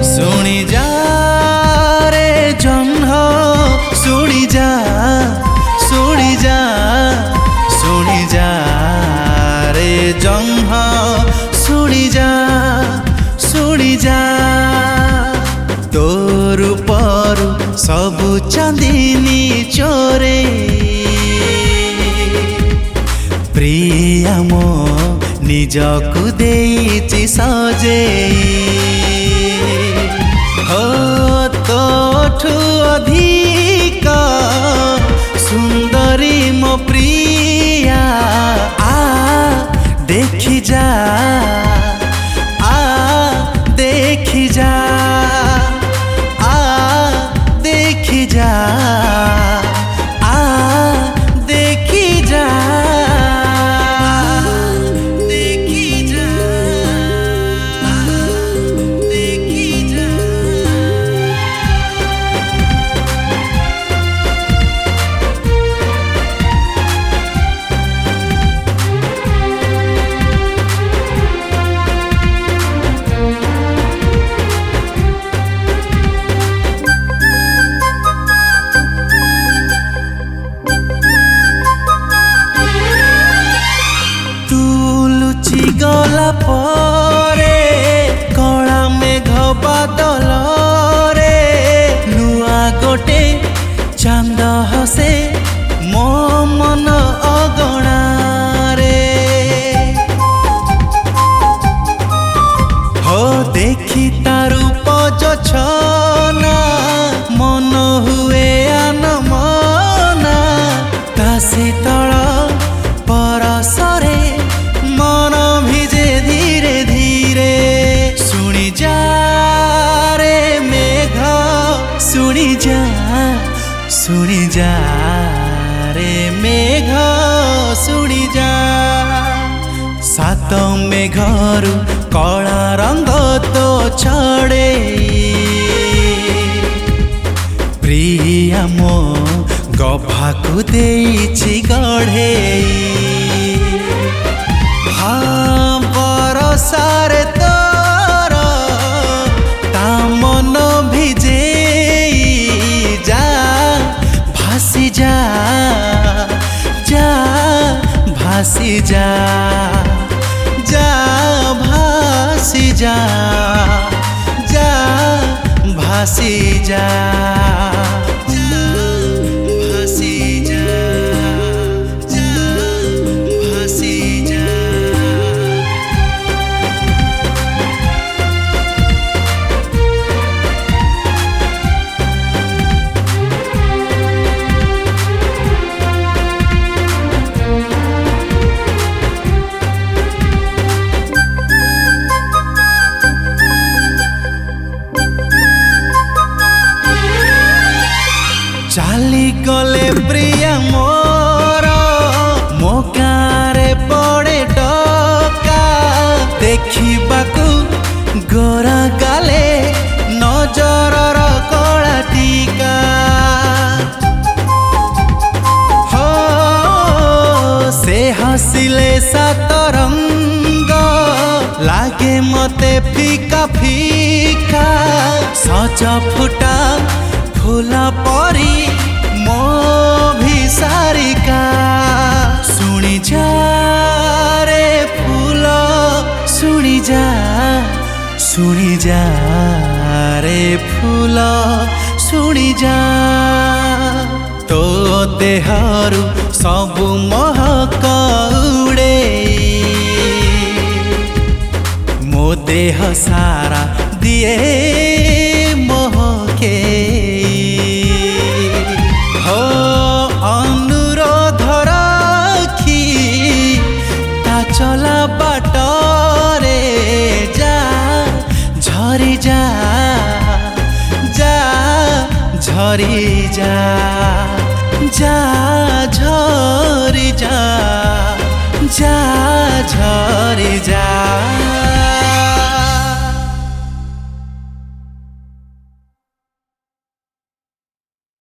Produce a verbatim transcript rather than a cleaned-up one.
শুনি যা রে জহ্ন শুনি যা শুনি যা শুনি যা রে জহ্ন শুনি যা শুনি যা তোর উপরু सबु चांदनी चोरे प्रिया मो निजकु देछि सजे हो तोठु अधिक सुंदरी मो प्रिया आ देखि जा आ देखि जा देखी जा आ देखी जा देखी जा देखी जा गला परे कला मेघ बादल रे नुआ गोटे चांद हसे मो मन अगणा रे हो देखी तारू पजछना मन हुए आन मना ता शीतल परसरे मन भिजे धीरे धीरे सुनी जा रे मेघ सुनी जा सुनी जा रे मेघ सुनी जा सात मेघरु कला रंग तो छड़े प्रिया मो गभाकु देछि गढ़े हाँ बरसार तोर ता मन भिजे जा भासी जा जा भासी जा जा भासी जा जा भासी जा चाली गले प्रिया मोर मो गारे पड़े डका देखिबाकु गोरा गाले नजरर कला टीका हो से हसिले सतरंग लागे मते फीका फीका सज फुटा फूला परी मो भी सारिका सुनी जा रे फूल सुनी जा सुनी जा रे फूल सुनी जा तो देहरु सबु महक उड़े मो देह सारा दिए महके हो अनुरोध रखी ता चला बाटरे जा झरी जा जा झरी जा जा झरी जा जा झरी जा।